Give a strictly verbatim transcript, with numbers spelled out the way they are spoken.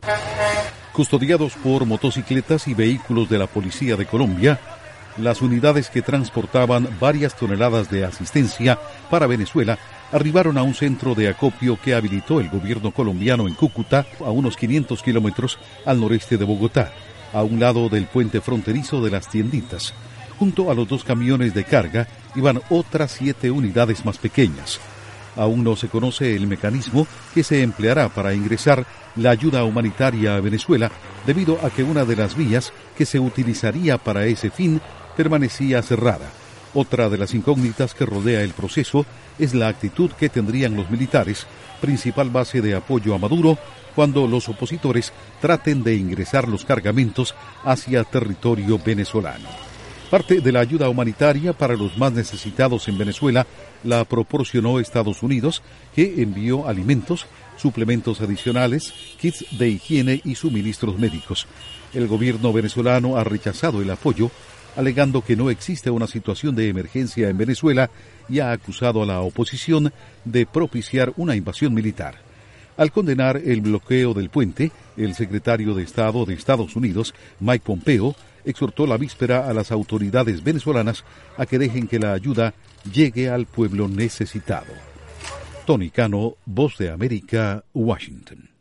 Custodiados por motocicletas y vehículos de la Policía de Colombia, las unidades que transportaban varias toneladas de asistencia para Venezuela arribaron a un centro de acopio que habilitó el gobierno colombiano en Cúcuta, a unos quinientos kilómetros al noreste de Bogotá, a un lado del puente fronterizo de las Tienditas. Junto a los dos camiones de carga iban otras siete unidades más pequeñas. Aún no se conoce el mecanismo que se empleará para ingresar la ayuda humanitaria a Venezuela, debido a que una de las vías que se utilizaría para ese fin permanecía cerrada. Otra de las incógnitas que rodea el proceso es la actitud que tendrían los militares, principal base de apoyo a Maduro, cuando los opositores traten de ingresar los cargamentos hacia territorio venezolano. Parte de la ayuda humanitaria para los más necesitados en Venezuela la proporcionó Estados Unidos, que envió alimentos, suplementos adicionales, kits de higiene y suministros médicos. El gobierno venezolano ha rechazado el apoyo, alegando que no existe una situación de emergencia en Venezuela, y ha acusado a la oposición de propiciar una invasión militar. Al condenar el bloqueo del puente, el secretario de Estado de Estados Unidos, Mike Pompeo, exhortó la víspera a las autoridades venezolanas a que dejen que la ayuda llegue al pueblo necesitado. Tony Cano, Voz de América, Washington.